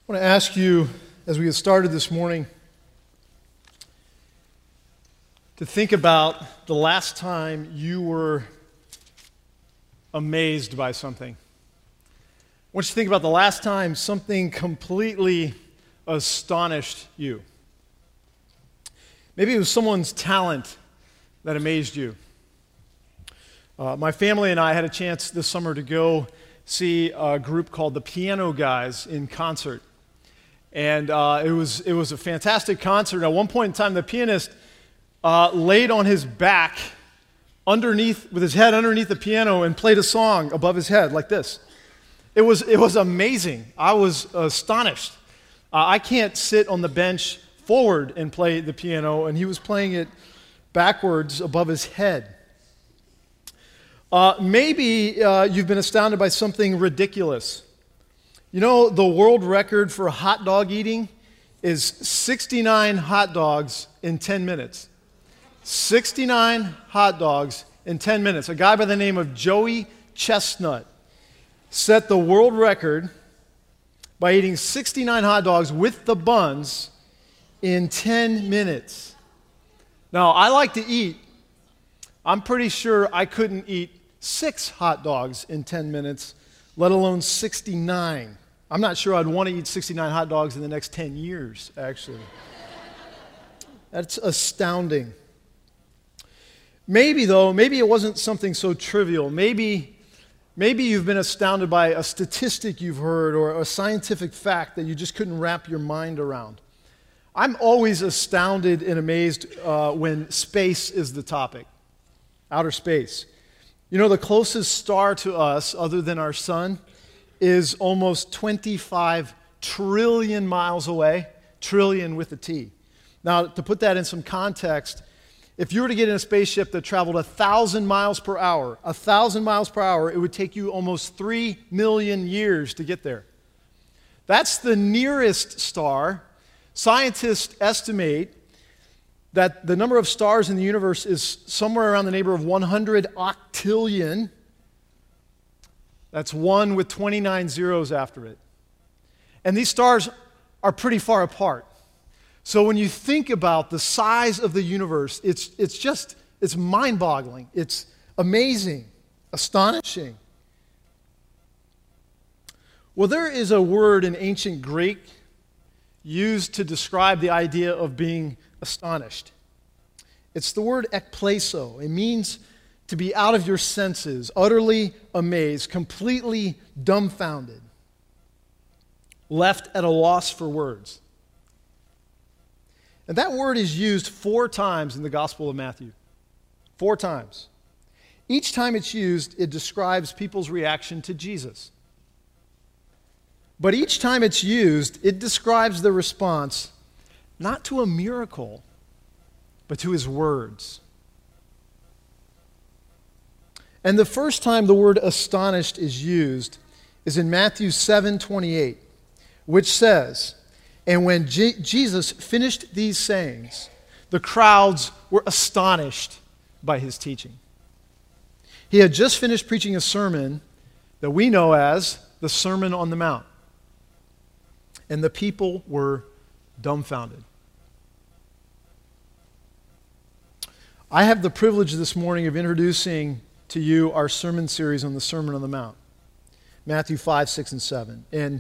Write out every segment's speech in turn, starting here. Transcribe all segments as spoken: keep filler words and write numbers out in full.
I want to ask you, as we get started this morning, to think about the last time you were amazed by something. I want you to think about the last time something completely astonished you. Maybe it was someone's talent that amazed you. Uh, my family and I had a chance this summer to go see a group called the Piano Guys in concert. And uh, it was it was a fantastic concert. At one point in time, the pianist uh, laid on his back underneath, with his head underneath the piano, and played a song above his head like this. It was it was amazing. I was astonished. Uh, I can't sit on the bench forward and play the piano, and he was playing it backwards above his head. Uh, maybe uh, you've been astounded by something ridiculous. You know, the world record for hot dog eating is sixty-nine hot dogs in ten minutes. sixty-nine hot dogs in ten minutes. A guy by the name of Joey Chestnut set the world record by eating sixty-nine hot dogs with the buns in ten minutes. Now, I like to eat. I'm pretty sure I couldn't eat six hot dogs in ten minutes, let alone sixty-nine. I'm not sure I'd want to eat sixty-nine hot dogs in the next ten years, actually. That's astounding. Maybe, though, maybe it wasn't something so trivial. Maybe, maybe you've been astounded by a statistic you've heard or a scientific fact that you just couldn't wrap your mind around. I'm always astounded and amazed uh, when space is the topic, outer space. You know, the closest star to us, other than our sun, is almost twenty-five trillion miles away, trillion with a T. Now, to put that in some context, if you were to get in a spaceship that traveled one thousand miles per hour, one thousand miles per hour, it would take you almost three million years to get there. That's the nearest star. Scientists estimate that the number of stars in the universe is somewhere around the neighborhood of one hundred octillion. That's one with twenty-nine zeros after it. And these stars are pretty far apart. So when you think about the size of the universe, it's, it's just, it's mind-boggling. It's amazing, astonishing. Well, there is a word in ancient Greek used to describe the idea of being astonished. It's the word ekplaso. It means to be out of your senses, utterly amazed, completely dumbfounded, left at a loss for words. And that word is used four times in the Gospel of Matthew. Four times. Each time it's used, it describes people's reaction to Jesus. But each time it's used, it describes the response not to a miracle, but to his words. And the first time the word astonished is used is in Matthew seven twenty-eight, which says, "And when Je- Jesus finished these sayings, the crowds were astonished by his teaching." He had just finished preaching a sermon that we know as the Sermon on the Mount. And the people were dumbfounded. I have the privilege this morning of introducing to you our sermon series on the Sermon on the Mount, Matthew five, six, and seven. And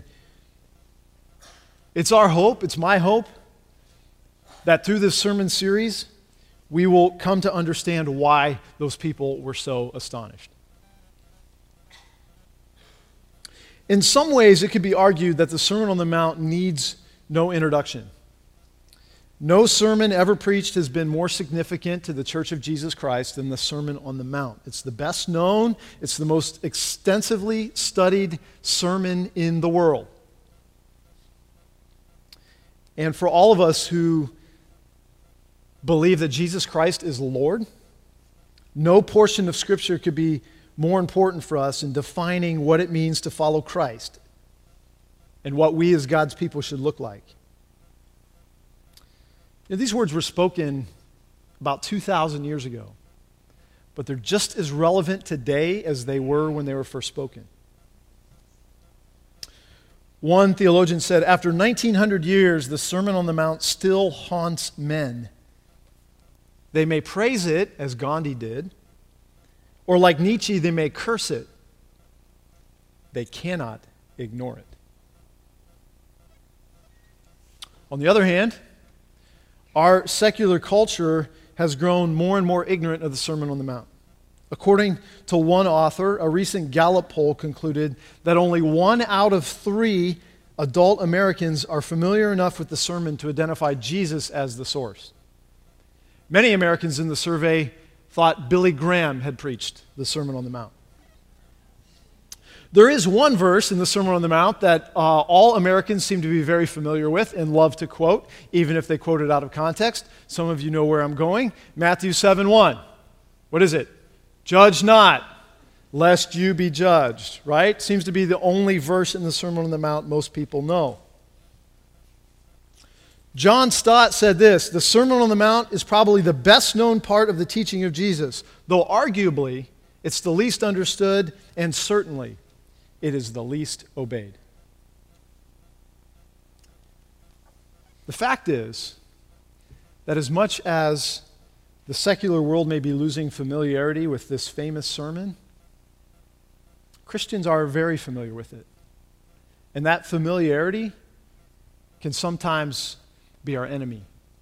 it's our hope, it's my hope, that through this sermon series, we will come to understand why those people were so astonished. In some ways, it could be argued that the Sermon on the Mount needs no introduction. No sermon ever preached has been more significant to the Church of Jesus Christ than the Sermon on the Mount. It's the best known, it's the most extensively studied sermon in the world. And for all of us who believe that Jesus Christ is Lord, no portion of Scripture could be more important for us in defining what it means to follow Christ and what we as God's people should look like. You know, these words were spoken about two thousand years ago, but they're just as relevant today as they were when they were first spoken. One theologian said, after nineteen hundred years, the Sermon on the Mount still haunts men. They may praise it, as Gandhi did, or like Nietzsche, they may curse it. They cannot ignore it. On the other hand, our secular culture has grown more and more ignorant of the Sermon on the Mount. According to one author, a recent Gallup poll concluded that only one out of three adult Americans are familiar enough with the sermon to identify Jesus as the source. Many Americans in the survey thought Billy Graham had preached the Sermon on the Mount. There is one verse in the Sermon on the Mount that uh, all Americans seem to be very familiar with and love to quote, even if they quote it out of context. Some of you know where I'm going. Matthew seven one. What is it? Judge not, lest you be judged, right? Seems to be the only verse in the Sermon on the Mount most people know. John Stott said this, the Sermon on the Mount is probably the best known part of the teaching of Jesus, though arguably it's the least understood and certainly it is the least obeyed. The fact is that as much as the secular world may be losing familiarity with this famous sermon, Christians are very familiar with it. And that familiarity can sometimes be our enemy.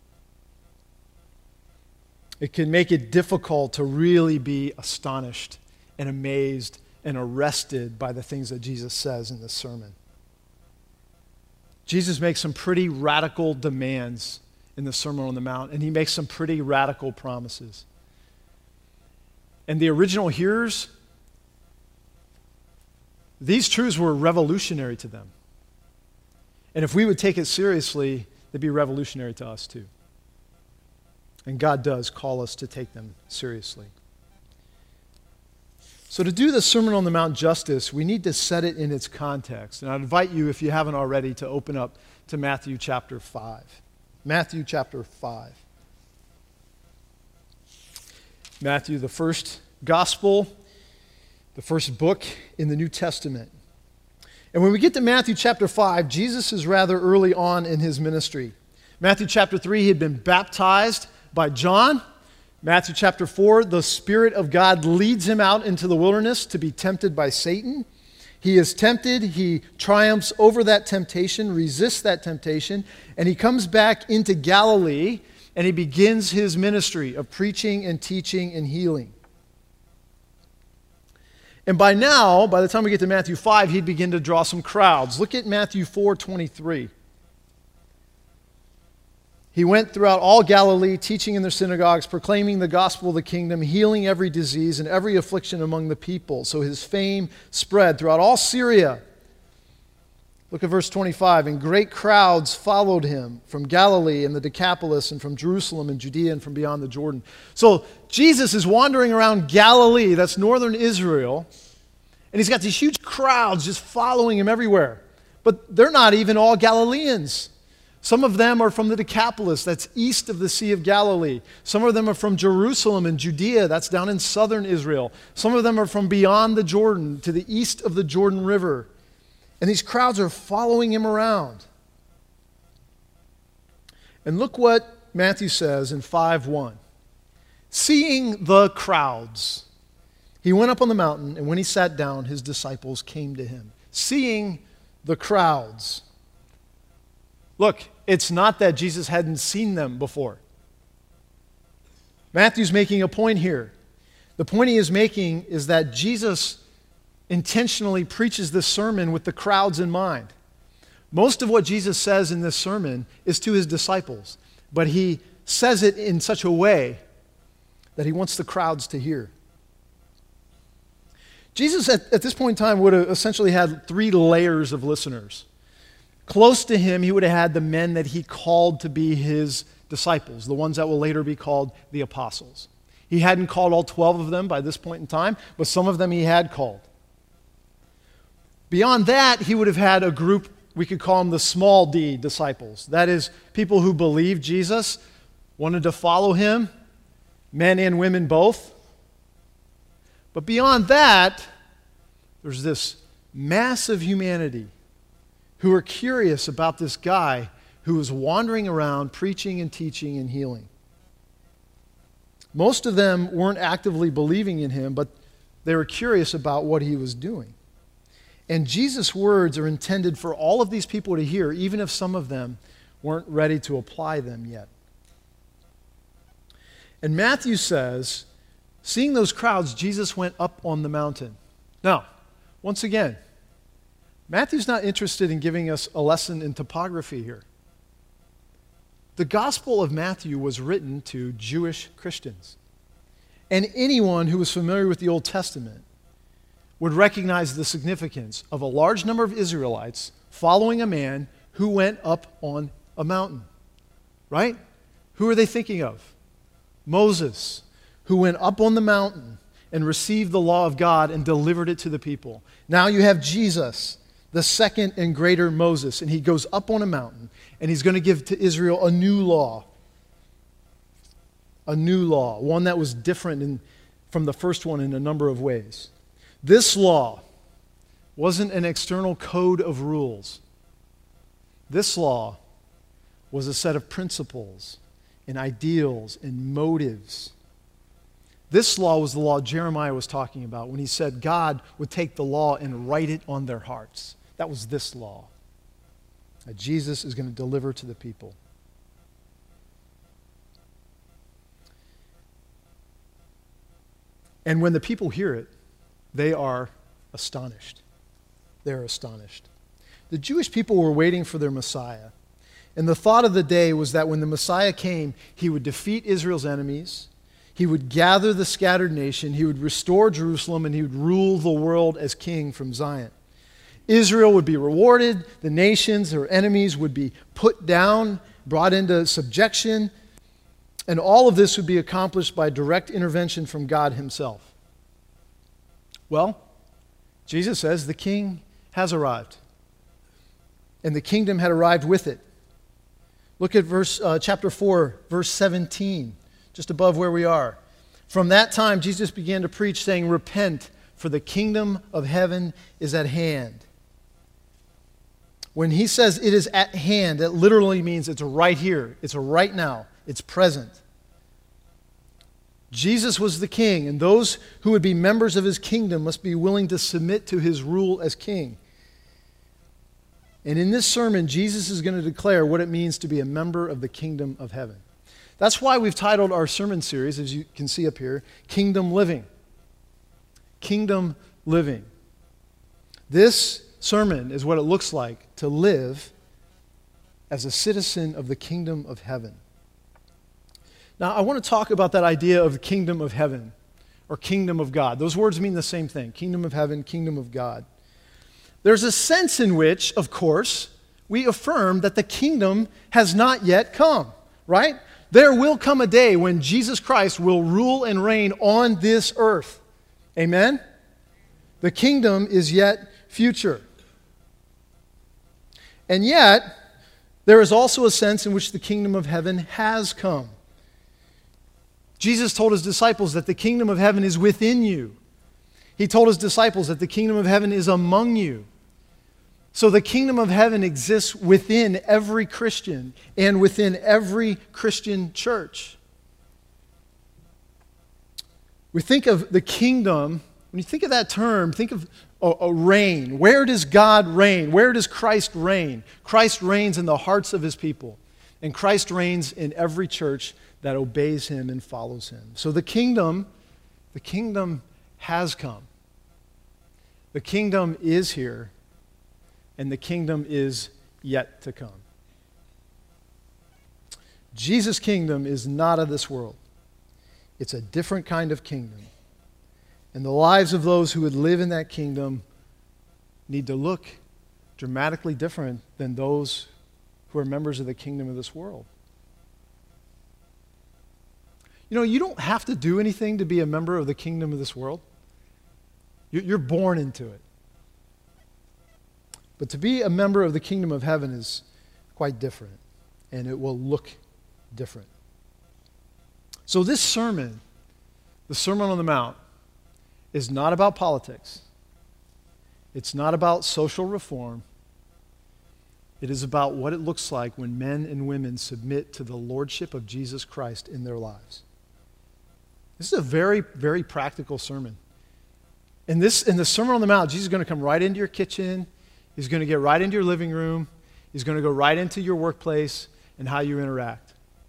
It can make it difficult to really be astonished and amazed and arrested by the things that Jesus says in this sermon. Jesus makes some pretty radical demands in the Sermon on the Mount, and he makes some pretty radical promises. And the original hearers, these truths were revolutionary to them. And if we would take it seriously, they'd be revolutionary to us too. And God does call us to take them seriously. So to do the Sermon on the Mount justice, we need to set it in its context. And I invite you, if you haven't already, to open up to Matthew chapter five. Matthew chapter five. Matthew, the first gospel, the first book in the New Testament. And when we get to Matthew chapter five, Jesus is rather early on in his ministry. Matthew chapter three, he had been baptized by John. Matthew chapter four, the Spirit of God leads him out into the wilderness to be tempted by Satan. He is tempted, he triumphs over that temptation, resists that temptation, and he comes back into Galilee and he begins his ministry of preaching and teaching and healing. And by now, by the time we get to Matthew five, he'd begin to draw some crowds. Look at Matthew four twenty-three. He went throughout all Galilee, teaching in their synagogues, proclaiming the gospel of the kingdom, healing every disease and every affliction among the people. So his fame spread throughout all Syria. Look at verse twenty-five. And great crowds followed him from Galilee and the Decapolis and from Jerusalem and Judea and from beyond the Jordan. So Jesus is wandering around Galilee, that's northern Israel, and he's got these huge crowds just following him everywhere. But they're not even all Galileans. Some of them are from the Decapolis, that's east of the Sea of Galilee. Some of them are from Jerusalem and Judea, that's down in southern Israel. Some of them are from beyond the Jordan, to the east of the Jordan River. And these crowds are following him around. And look what Matthew says in five one. Seeing the crowds, he went up on the mountain, and when he sat down, his disciples came to him. Seeing the crowds. Look, it's not that Jesus hadn't seen them before. Matthew's making a point here. The point he is making is that Jesus intentionally preaches this sermon with the crowds in mind. Most of what Jesus says in this sermon is to his disciples, but he says it in such a way that he wants the crowds to hear. Jesus, at, at this point in time, would have essentially had three layers of listeners. Close to him, he would have had the men that he called to be his disciples, the ones that will later be called the apostles. He hadn't called all twelve of them by this point in time, but some of them he had called. Beyond that, he would have had a group, we could call them the small d disciples. That is, people who believed Jesus, wanted to follow him, men and women both. But beyond that, there's this mass of humanity who were curious about this guy who was wandering around preaching and teaching and healing. Most of them weren't actively believing in him, but they were curious about what he was doing. And Jesus' words are intended for all of these people to hear, even if some of them weren't ready to apply them yet. And Matthew says, seeing those crowds, Jesus went up on the mountain. Now, once again, Matthew's not interested in giving us a lesson in topography here. The Gospel of Matthew was written to Jewish Christians. And anyone who was familiar with the Old Testament would recognize the significance of a large number of Israelites following a man who went up on a mountain. Right? Who are they thinking of? Moses, who went up on the mountain and received the law of God and delivered it to the people. Now you have Jesus, the second and greater Moses, and he goes up on a mountain and he's going to give to Israel a new law. A new law, one that was different in, from the first one in a number of ways. This law wasn't an external code of rules. This law was a set of principles and ideals and motives. This law was the law Jeremiah was talking about when he said God would take the law and write it on their hearts. That was this law that Jesus is going to deliver to the people. And when the people hear it, they are astonished. They're astonished. The Jewish people were waiting for their Messiah. And the thought of the day was that when the Messiah came, he would defeat Israel's enemies, he would gather the scattered nation, he would restore Jerusalem, and he would rule the world as king from Zion. Israel would be rewarded, the nations, their enemies, would be put down, brought into subjection, and all of this would be accomplished by direct intervention from God himself. Well, Jesus says the king has arrived, and the kingdom had arrived with it. Look at verse uh, chapter four, verse seventeen, just above where we are. From that time, Jesus began to preach, saying, "Repent, for the kingdom of heaven is at hand." When he says it is at hand, it literally means it's right here. It's right now. It's present. Jesus was the king, and those who would be members of his kingdom must be willing to submit to his rule as king. And in this sermon, Jesus is going to declare what it means to be a member of the kingdom of heaven. That's why we've titled our sermon series, as you can see up here, Kingdom Living. Kingdom Living. This sermon is what it looks like to live as a citizen of the kingdom of heaven. Now, I want to talk about that idea of the kingdom of heaven or kingdom of God. Those words mean the same thing, kingdom of heaven, kingdom of God. There's a sense in which, of course, we affirm that the kingdom has not yet come, right? There will come a day when Jesus Christ will rule and reign on this earth. Amen? The kingdom is yet future. And yet, there is also a sense in which the kingdom of heaven has come. Jesus told his disciples that the kingdom of heaven is within you. He told his disciples that the kingdom of heaven is among you. So the kingdom of heaven exists within every Christian and within every Christian church. We think of the kingdom, when you think of that term, think of a, a reign. Where does God reign? Where does Christ reign? Christ reigns in the hearts of his people. And Christ reigns in every church that obeys him and follows him. So the kingdom, the kingdom has come. The kingdom is here, and the kingdom is yet to come. Jesus' kingdom is not of this world. It's a different kind of kingdom. And the lives of those who would live in that kingdom need to look dramatically different than those who are members of the kingdom of this world. You know, you don't have to do anything to be a member of the kingdom of this world. You're born into it. But to be a member of the kingdom of heaven is quite different, and it will look different. So this sermon, the Sermon on the Mount, is not about politics. It's not about social reform. It is about what it looks like when men and women submit to the lordship of Jesus Christ in their lives. This is a very, very practical sermon. In this, in the Sermon on the Mount, Jesus is going to come right into your kitchen. He's going to get right into your living room. He's going to go right into your workplace and how you interact.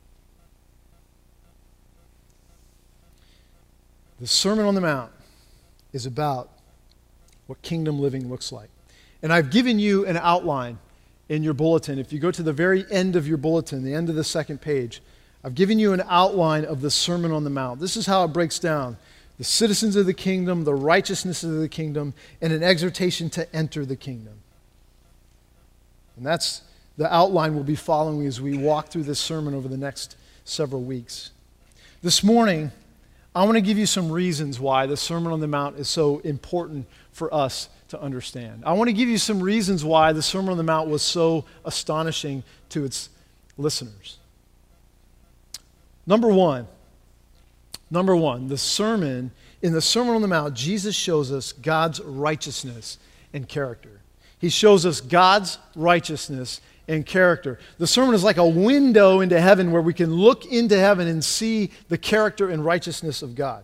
The Sermon on the Mount is about what kingdom living looks like. And I've given you an outline in your bulletin. If you go to the very end of your bulletin, the end of the second page, I've given you an outline of the Sermon on the Mount. This is how it breaks down: the citizens of the kingdom, the righteousness of the kingdom, and an exhortation to enter the kingdom. And that's the outline we'll be following as we walk through this sermon over the next several weeks. This morning, I want to give you some reasons why the Sermon on the Mount is so important for us to understand. I want to give you some reasons why the Sermon on the Mount was so astonishing to its listeners. Number one, number one, the sermon, in the Sermon on the Mount, Jesus shows us God's righteousness and character. He shows us God's righteousness and character. The sermon is like a window into heaven where we can look into heaven and see the character and righteousness of God.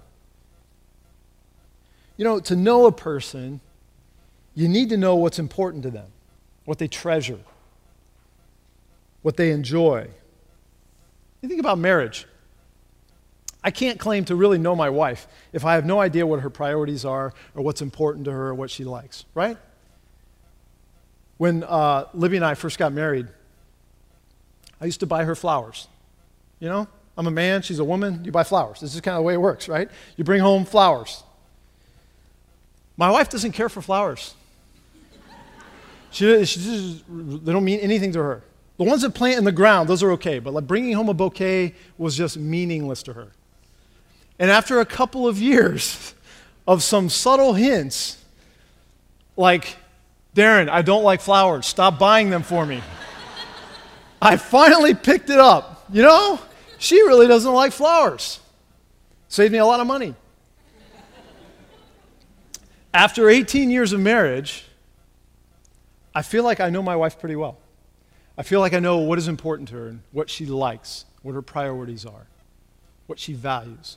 You know, to know a person, you need to know what's important to them, what they treasure, what they enjoy. You think about marriage. I can't claim to really know my wife if I have no idea what her priorities are or what's important to her or what she likes, right? When uh, Libby and I first got married, I used to buy her flowers. You know, I'm a man, she's a woman, you buy flowers. This is kind of the way it works, right? You bring home flowers. My wife doesn't care for flowers. She, she just, they don't mean anything to her. The ones that plant in the ground, those are okay, but like bringing home a bouquet was just meaningless to her. And after a couple of years of some subtle hints, like, Darren, I don't like flowers. Stop buying them for me. I finally picked it up. You know, she really doesn't like flowers. Saved me a lot of money. After eighteen years of marriage, I feel like I know my wife pretty well. I feel like I know what is important to her and what she likes, what her priorities are, what she values.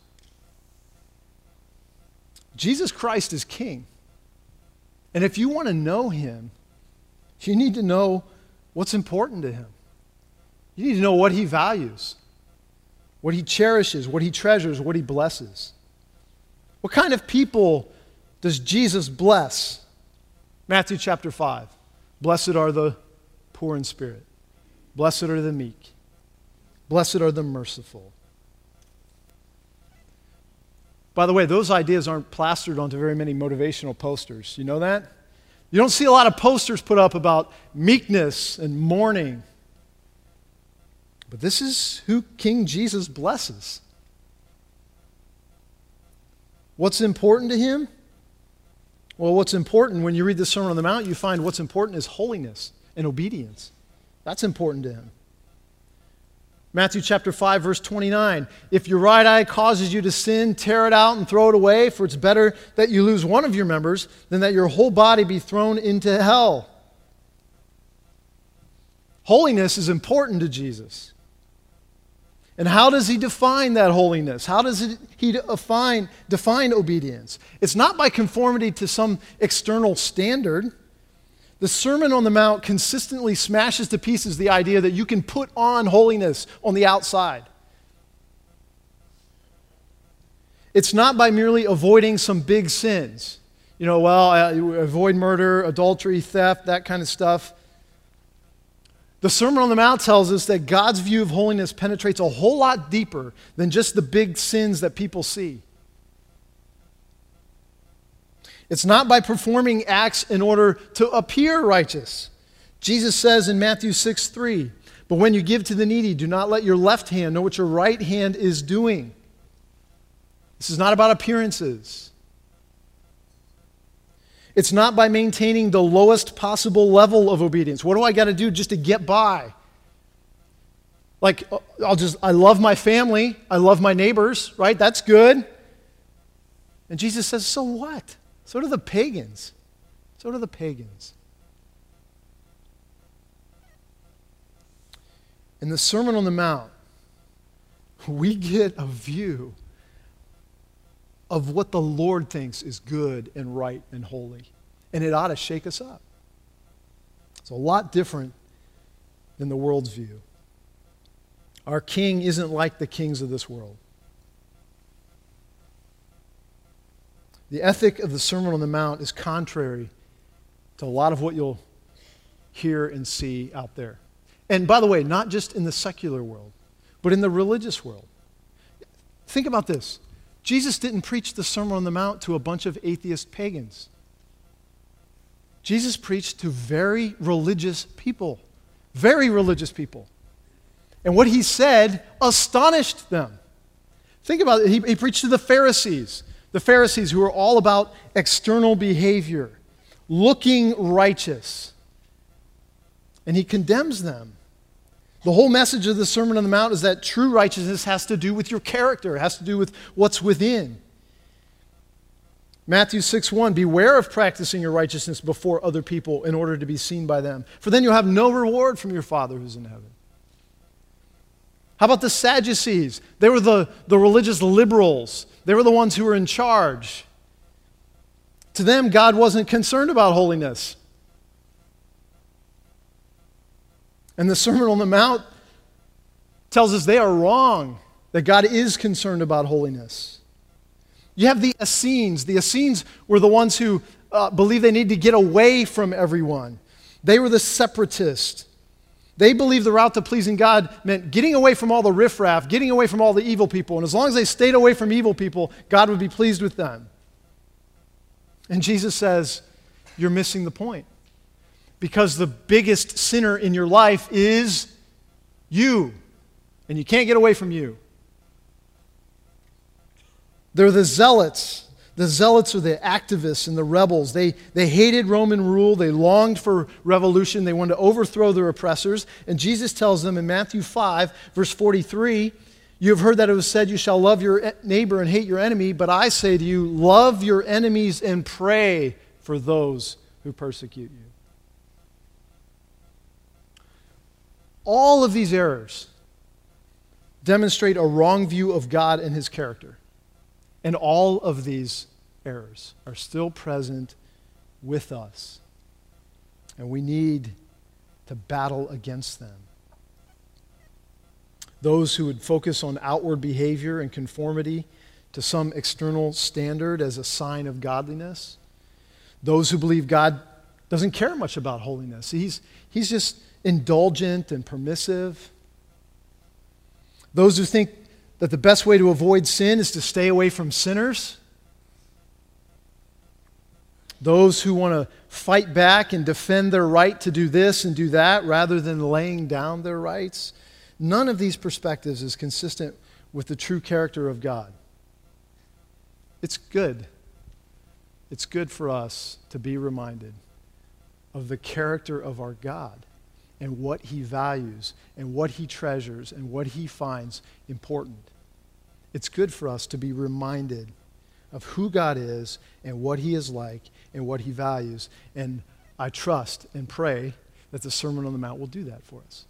Jesus Christ is King. And if you want to know him, you need to know what's important to him. You need to know what he values, what he cherishes, what he treasures, what he blesses. What kind of people does Jesus bless? Matthew chapter five. Blessed are the poor in spirit. Blessed are the meek. Blessed are the merciful. By the way, those ideas aren't plastered onto very many motivational posters. You know that? You don't see a lot of posters put up about meekness and mourning. But this is who King Jesus blesses. What's important to him? Well, what's important, when you read the Sermon on the Mount, you find what's important is holiness and obedience. That's important to him. Matthew chapter five, verse twenty-nine. If your right eye causes you to sin, tear it out and throw it away, for it's better that you lose one of your members than that your whole body be thrown into hell. Holiness is important to Jesus. And how does he define that holiness? How does it, he define, define obedience? It's not by conformity to some external standard. The Sermon on the Mount consistently smashes to pieces the idea that you can put on holiness on the outside. It's not by merely avoiding some big sins. You know, well, uh, avoid murder, adultery, theft, that kind of stuff. The Sermon on the Mount tells us that God's view of holiness penetrates a whole lot deeper than just the big sins that people see. It's not by performing acts in order to appear righteous. Jesus says in Matthew six three, but when you give to the needy, do not let your left hand know what your right hand is doing. This is not about appearances. It's not by maintaining the lowest possible level of obedience. What do I got to do just to get by? Like, I'll just, I love my family. I love my neighbors, right? That's good. And Jesus says, so what? So do the pagans. So do the pagans. In the Sermon on the Mount, we get a view of what the Lord thinks is good and right and holy. And it ought to shake us up. It's a lot different than the world's view. Our King isn't like the kings of this world. The ethic of the Sermon on the Mount is contrary to a lot of what you'll hear and see out there. And by the way, not just in the secular world, but in the religious world. Think about this. Jesus didn't preach the Sermon on the Mount to a bunch of atheist pagans. Jesus preached to very religious people. Very religious people. And what he said astonished them. Think about it. He, he preached to the Pharisees. The Pharisees who are all about external behavior, looking righteous. And he condemns them. The whole message of the Sermon on the Mount is that true righteousness has to do with your character. It has to do with what's within. Matthew six one, beware of practicing your righteousness before other people in order to be seen by them, for then you'll have no reward from your Father who's in heaven. How about the Sadducees? They were the, the religious liberals. They were the ones who were in charge. To them, God wasn't concerned about holiness. And the Sermon on the Mount tells us they are wrong, that God is concerned about holiness. You have the Essenes. The Essenes were the ones who uh, believed they need to get away from everyone. They were the separatists. They believed the route to pleasing God meant getting away from all the riffraff, getting away from all the evil people. And as long as they stayed away from evil people, God would be pleased with them. And Jesus says, you're missing the point. Because the biggest sinner in your life is you. And you can't get away from you. They're the zealots. The zealots are the activists and the rebels. They, they hated Roman rule. They longed for revolution. They wanted to overthrow their oppressors. And Jesus tells them in Matthew five, verse forty-three, you have heard that it was said, you shall love your neighbor and hate your enemy. But I say to you, love your enemies and pray for those who persecute you. All of these errors demonstrate a wrong view of God and his character. And all of these errors are still present with us. And we need to battle against them. Those who would focus on outward behavior and conformity to some external standard as a sign of godliness. Those who believe God doesn't care much about holiness. He's, he's just indulgent and permissive. Those who think that the best way to avoid sin is to stay away from sinners. Those who want to fight back and defend their right to do this and do that rather than laying down their rights. None of these perspectives is consistent with the true character of God. It's good. It's good for us to be reminded of the character of our God and what he values and what he treasures and what he finds important. It's good for us to be reminded of who God is and what he is like and what he values. And I trust and pray that the Sermon on the Mount will do that for us.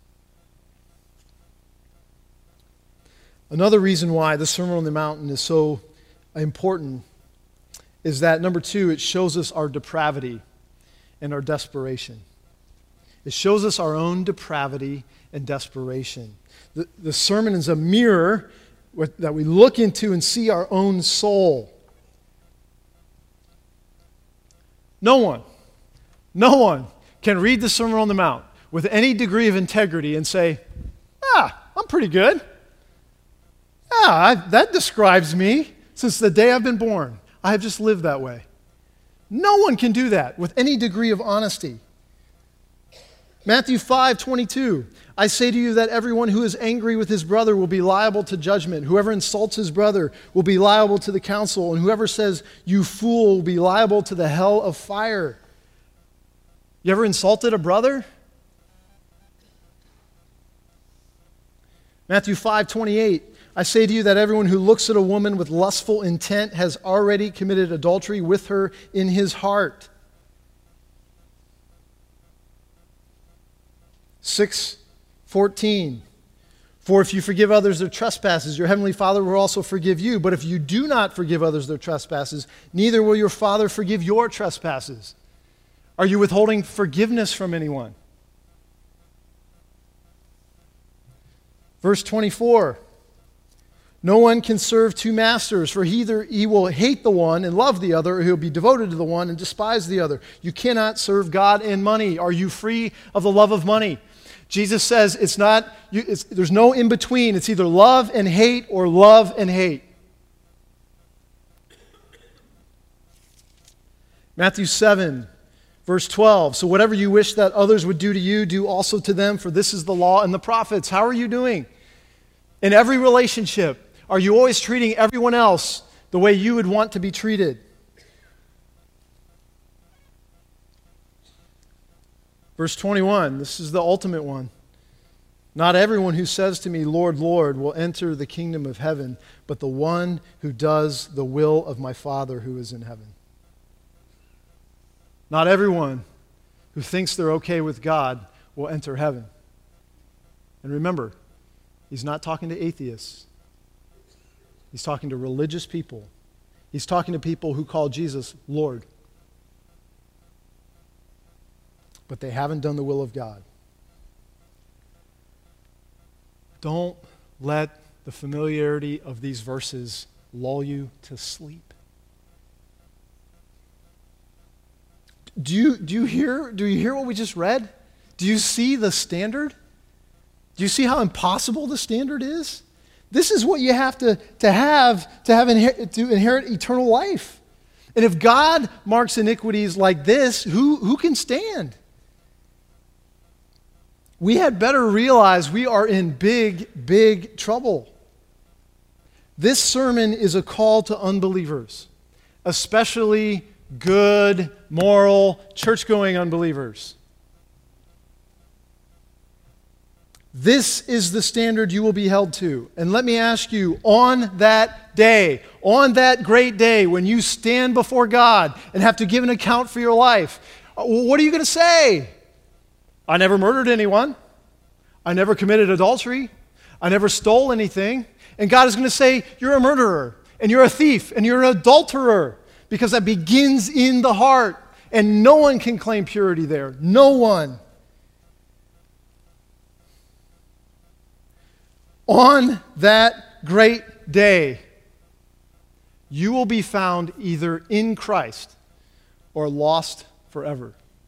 Another reason why the Sermon on the Mount is so important is that, number two, it shows us our depravity and our desperation. It shows us our own depravity and desperation. The, the sermon is a mirror with, that we look into and see our own soul. No one, no one can read the Sermon on the Mount with any degree of integrity and say, ah, I'm pretty good. Yeah, I, that describes me since the day I've been born. I have just lived that way. No one can do that with any degree of honesty. Matthew five twenty-two, I say to you that everyone who is angry with his brother will be liable to judgment. Whoever insults his brother will be liable to the council, and whoever says, you fool, will be liable to the hell of fire. You ever insulted a brother? Matthew five twenty-eight, I say to you that everyone who looks at a woman with lustful intent has already committed adultery with her in his heart. six fourteen, For if you forgive others their trespasses, your heavenly Father will also forgive you. But if you do not forgive others their trespasses, neither will your Father forgive your trespasses. Are you withholding forgiveness from anyone? Verse twenty-four. No one can serve two masters, for either he will hate the one and love the other, or he'll be devoted to the one and despise the other. You cannot serve God and money. Are you free of the love of money? Jesus says it's not, you, it's, there's no in between. It's either love and hate or love and hate. Matthew seven, verse twelve. So whatever you wish that others would do to you, do also to them, for this is the law and the prophets. How are you doing? In every relationship, are you always treating everyone else the way you would want to be treated? Verse twenty-one, this is the ultimate one. Not everyone who says to me, Lord, Lord, will enter the kingdom of heaven, but the one who does the will of my Father who is in heaven. Not everyone who thinks they're okay with God will enter heaven. And remember, he's not talking to atheists. He's talking to religious people. He's talking to people who call Jesus Lord. But they haven't done the will of God. Don't let the familiarity of these verses lull you to sleep. Do you, do you hear, do you hear what we just read? Do you see the standard? Do you see how impossible the standard is? This is what you have to, to have to have inher- to inherit eternal life. And if God marks iniquities like this, who, who can stand? We had better realize we are in big, big trouble. This sermon is a call to unbelievers, especially good, moral, church-going unbelievers. This is the standard you will be held to. And let me ask you, on that day, on that great day, when you stand before God and have to give an account for your life, what are you going to say? I never murdered anyone. I never committed adultery. I never stole anything. And God is going to say, you're a murderer, and you're a thief, and you're an adulterer, because that begins in the heart. And no one can claim purity there. No one. On that great day, you will be found either in Christ or lost forever.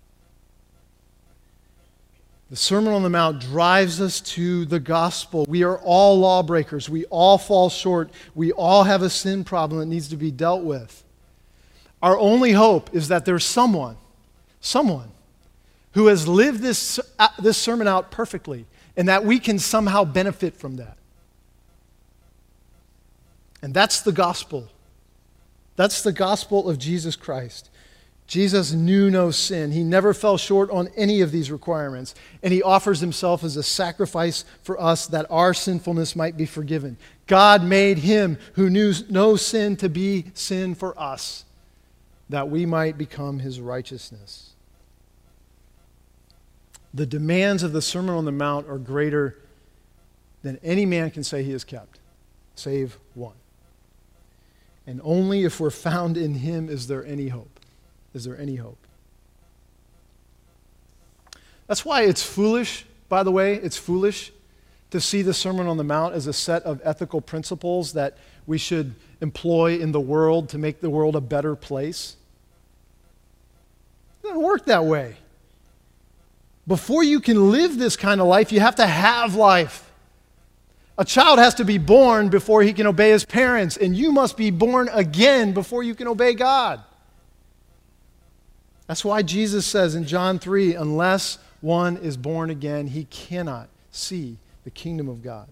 The Sermon on the Mount drives us to the gospel. We are all lawbreakers. We all fall short. We all have a sin problem that needs to be dealt with. Our only hope is that there's someone, someone who has lived this, uh, this sermon out perfectly, and that we can somehow benefit from that. And that's the gospel. That's the gospel of Jesus Christ. Jesus knew no sin. He never fell short on any of these requirements. And he offers himself as a sacrifice for us that our sinfulness might be forgiven. God made him who knew no sin to be sin for us, that we might become his righteousness. The demands of the Sermon on the Mount are greater than any man can say he has kept, save one. And only if we're found in him is there any hope. Is there any hope? That's why it's foolish, by the way, it's foolish to see the Sermon on the Mount as a set of ethical principles that we should employ in the world to make the world a better place. It doesn't work that way. Before you can live this kind of life, you have to have life. A child has to be born before he can obey his parents, and you must be born again before you can obey God. That's why Jesus says in John three, unless one is born again, he cannot see the kingdom of God.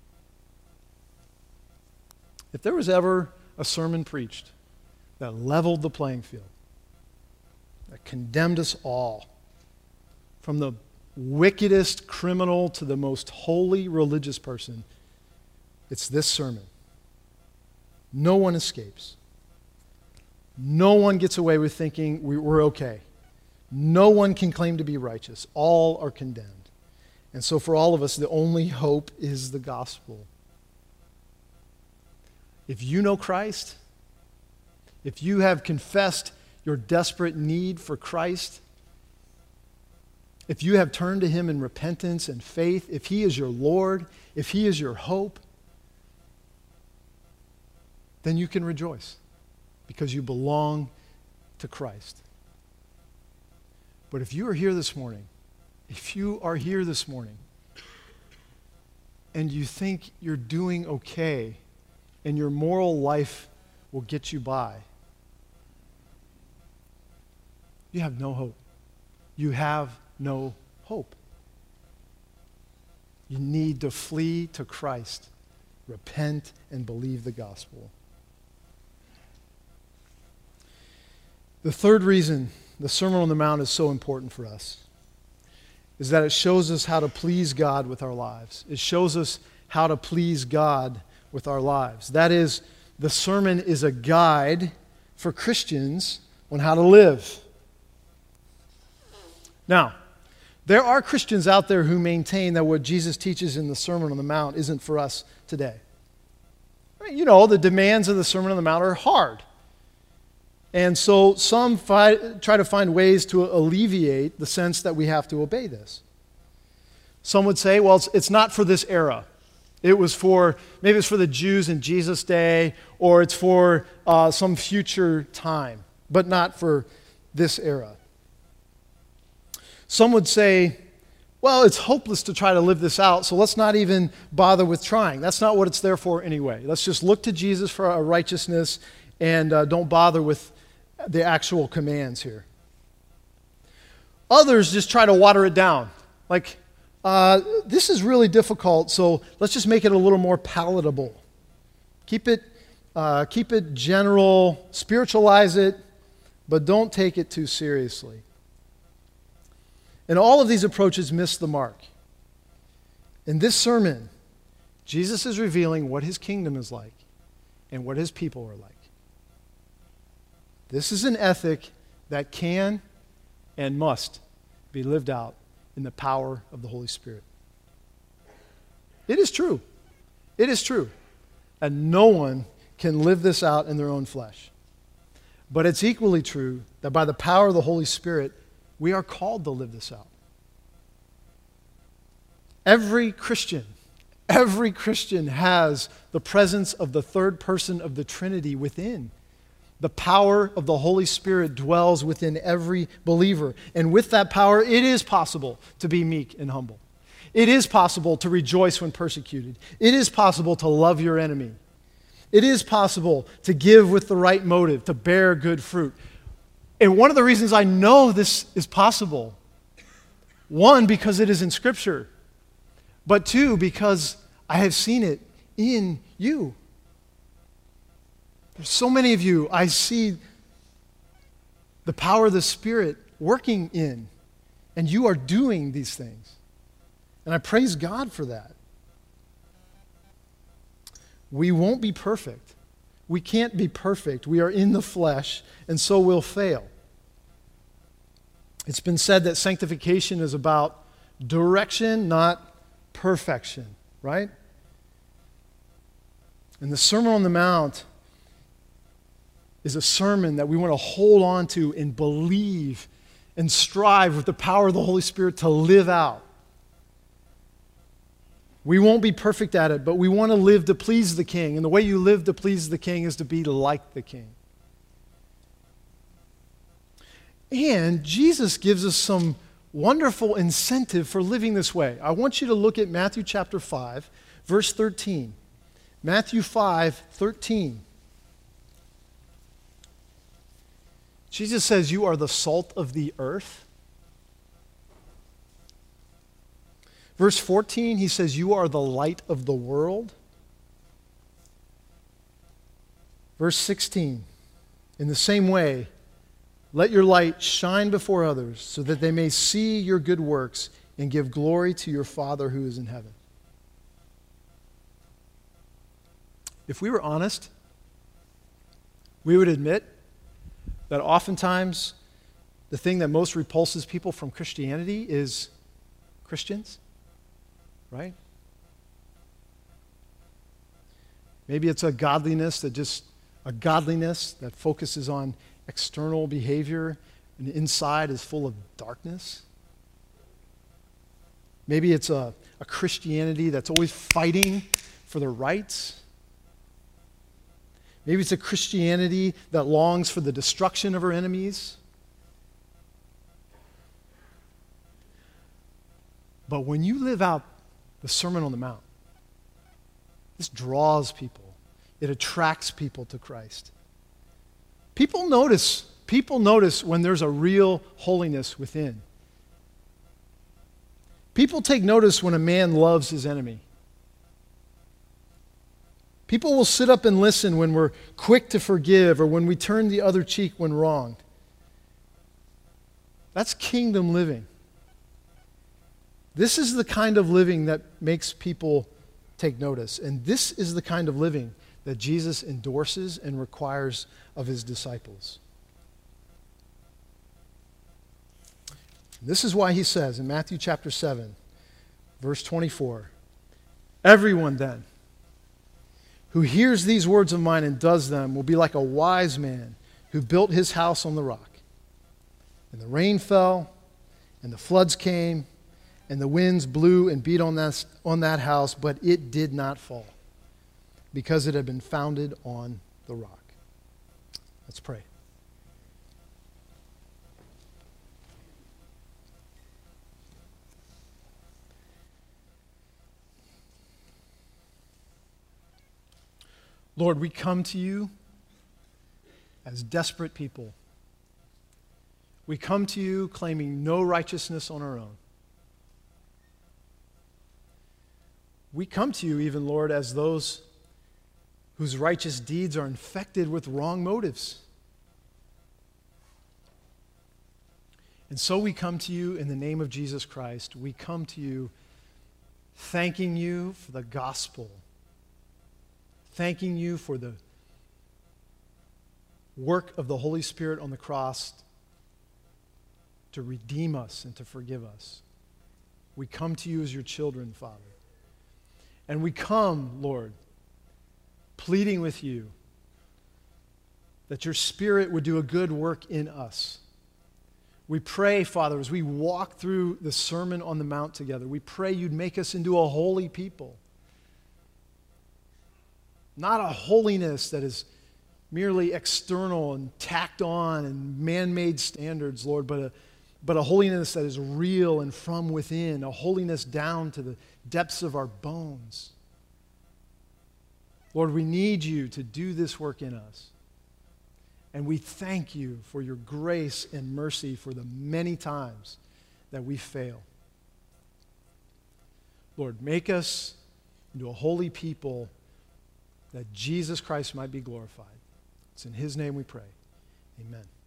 If there was ever a sermon preached that leveled the playing field, that condemned us all, from the wickedest criminal to the most holy religious person, it's this sermon. No one escapes. No one gets away with thinking we're okay. No one can claim to be righteous. All are condemned. And so for all of us, the only hope is the gospel. If you know Christ, if you have confessed your desperate need for Christ, if you have turned to him in repentance and faith, if he is your Lord, if he is your hope, then you can rejoice because you belong to Christ. But if you are here this morning, if you are here this morning and you think you're doing okay and your moral life will get you by, you have no hope. You have no hope. You need to flee to Christ, repent, and believe the gospel. The third reason the Sermon on the Mount is so important for us is that it shows us how to please God with our lives. It shows us how to please God with our lives. That is, the sermon is a guide for Christians on how to live. Now, there are Christians out there who maintain that what Jesus teaches in the Sermon on the Mount isn't for us today. I mean, you know, the demands of the Sermon on the Mount are hard. And so some fi- try to find ways to alleviate the sense that we have to obey this. Some would say, well, it's, it's not for this era. It was for, maybe it's for the Jews in Jesus' day, or it's for uh, some future time, but not for this era. Some would say, well, it's hopeless to try to live this out, so let's not even bother with trying. That's not what it's there for anyway. Let's just look to Jesus for our righteousness and uh, don't bother with the actual commands here. Others just try to water it down. Like, uh, this is really difficult, so let's just make it a little more palatable. Keep it, uh, keep it general, spiritualize it, but don't take it too seriously. And all of these approaches miss the mark. In this sermon, Jesus is revealing what his kingdom is like and what his people are like. This is an ethic that can and must be lived out in the power of the Holy Spirit. It is true. It is true. And no one can live this out in their own flesh. But it's equally true that by the power of the Holy Spirit, we are called to live this out. Every Christian, every Christian has the presence of the third person of the Trinity within. The power of the Holy Spirit dwells within every believer. And with that power, it is possible to be meek and humble. It is possible to rejoice when persecuted. It is possible to love your enemy. It is possible to give with the right motive, to bear good fruit. And one of the reasons I know this is possible, one, because it is in Scripture, but two, because I have seen it in you. There's so many of you I see the power of the Spirit working in, and you are doing these things. And I praise God for that. We won't be perfect. We can't be perfect. We are in the flesh, and so we'll fail. It's been said that sanctification is about direction, not perfection, right? And the Sermon on the Mount is a sermon that we want to hold on to and believe and strive with the power of the Holy Spirit to live out. We won't be perfect at it, but we want to live to please the King. And the way you live to please the King is to be like the King. And Jesus gives us some wonderful incentive for living this way. I want you to look at Matthew chapter five, verse thirteen. Matthew five, thirteen. Jesus says, you are the salt of the earth. Verse fourteen, he says, you are the light of the world. Verse sixteen, in the same way, let your light shine before others so that they may see your good works and give glory to your Father who is in heaven. If we were honest, we would admit that oftentimes the thing that most repulses people from Christianity is Christians. right? Maybe it's a godliness that just, a godliness that focuses on external behavior and inside is full of darkness. Maybe it's a, a Christianity that's always fighting for their rights. Maybe it's a Christianity that longs for the destruction of her enemies. But when you live out the Sermon on the Mount, this draws people. It attracts people to Christ. People notice, people notice when there's a real holiness within. People take notice when a man loves his enemy. People will sit up and listen when we're quick to forgive or when we turn the other cheek when wronged. That's kingdom living. This is the kind of living that makes people take notice. And this is the kind of living that Jesus endorses and requires of his disciples. This is why he says in Matthew chapter seven, verse twenty-four, everyone then who hears these words of mine and does them will be like a wise man who built his house on the rock. And the rain fell, and the floods came, and the winds blew and beat on that, on that house, but it did not fall, because it had been founded on the rock. Let's pray. Lord, we come to you as desperate people. We come to you claiming no righteousness on our own. We come to you even, Lord, as those whose righteous deeds are infected with wrong motives. And so we come to you in the name of Jesus Christ. We come to you thanking you for the gospel, thanking you for the work of the Holy Spirit on the cross to redeem us and to forgive us. We come to you as your children, Father. And we come, Lord, pleading with you that your Spirit would do a good work in us. We pray, Father, as we walk through the Sermon on the Mount together, we pray you'd make us into a holy people. Not a holiness that is merely external and tacked on and man-made standards, Lord, but a, but a holiness that is real and from within, a holiness down to the depths of our bones. Lord, we need you to do this work in us. And we thank you for your grace and mercy for the many times that we fail. Lord, make us into a holy people that Jesus Christ might be glorified. It's in his name we pray. Amen.